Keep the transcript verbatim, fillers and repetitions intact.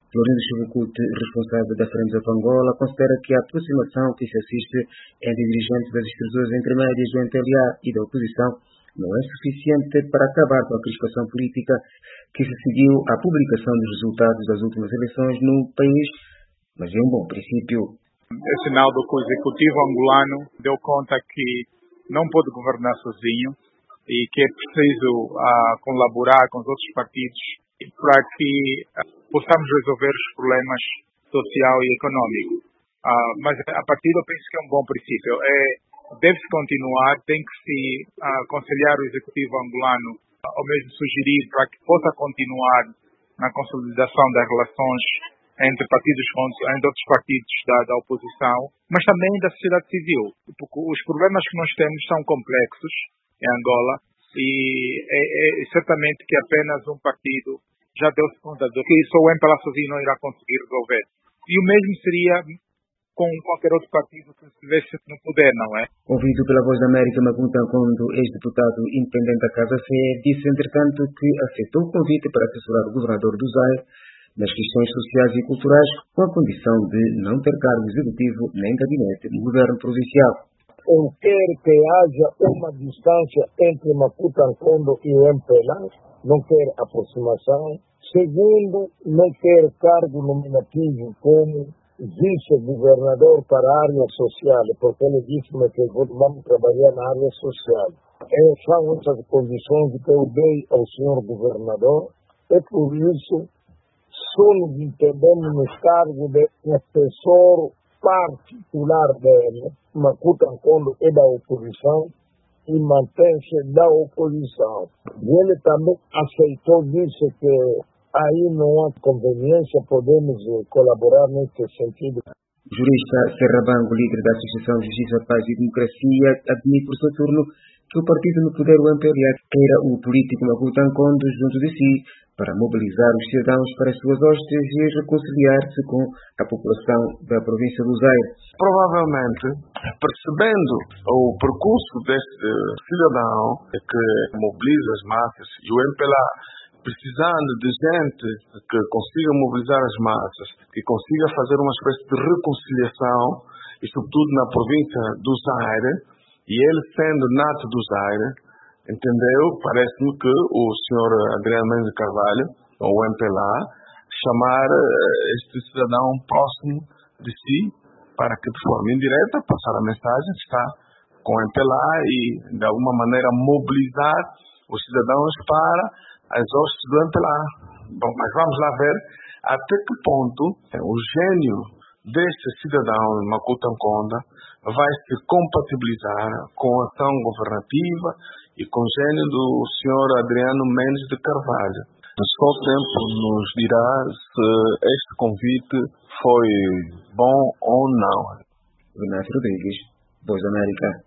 Florindo Chivucuti, responsável da Frente of Angola, considera que a aproximação que se assiste entre dirigentes das estruturas intermédias do M P L A e da oposição não é suficiente para acabar com a crispação política que se seguiu à publicação dos resultados das últimas eleições no país, mas é um bom princípio. É sinal do que o executivo angolano deu conta que não pode governar sozinho e que é preciso uh, colaborar com os outros partidos para que uh, possamos resolver os problemas social e econômico. Uh, mas a partir eu penso que é um bom princípio. É, deve-se continuar, tem que se uh, aconselhar o executivo angolano, uh, ou mesmo sugerir para que possa continuar na consolidação das relações entre partidos, entre outros partidos da, da oposição, mas também da sociedade civil, porque os problemas que nós temos são complexos em Angola e é, é certamente que apenas um partido já deu-se conta de que só o M P L A sozinho não irá conseguir resolver. E o mesmo seria com qualquer outro partido que estivesse no poder, não é? Ouvido pela Voz da América, Macuta Nkondo, ex-deputado independente da Casa Fé, disse entretanto que aceitou o convite para assessorar o governador do Zaire nas questões sociais e culturais, com a condição de não ter cargo executivo nem gabinete no governo provincial. Eu quero que haja uma distância entre Macuta Nkondo e o M P L A, não quero aproximação. Segundo, não quero cargo nominativo como vice-governador para a área social, porque ele disse-me que vamos trabalhar na área social. É, são essas condições que eu dei ao senhor governador, é por isso só nos entendemos nos cargos de assessor particular dele. Macuta Nkondo é da oposição e mantém-se da oposição. E ele também aceitou, disse que aí não há conveniência, podemos colaborar nesse sentido. O jurista Serra Bango, líder da Associação Justiça, Paz e Democracia, admite por seu turno que o partido no poder, o M P L A, queira o político Macuta Nkondo junto de si para mobilizar os cidadãos para as suas hostes e reconciliar-se com a população da província do Zaire. Provavelmente, percebendo o percurso deste cidadão que mobiliza as massas e o M P L A precisando de gente que consiga mobilizar as massas, que consiga fazer uma espécie de reconciliação, e sobretudo na província do Zaire, e ele sendo nato do Zaire, entendeu? Parece-me que o senhor Adriano Mendes de Carvalho, ou o M P L A, chamar este cidadão próximo de si, para que de forma indireta passar a mensagem que está com o M P L A e de alguma maneira mobilizar os cidadãos para as hostes do M P L A. Bom, mas vamos lá ver até que ponto o gênio deste cidadão Macuta Nkondo vai se compatibilizar com a ação governativa e com o gênio do senhor Adriano Mendes de Carvalho. Só o tempo nos dirá se este convite foi bom ou não. Inácio Rodrigues, Voz da América.